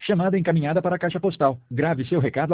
Chamada encaminhada para a caixa postal. Grave seu recado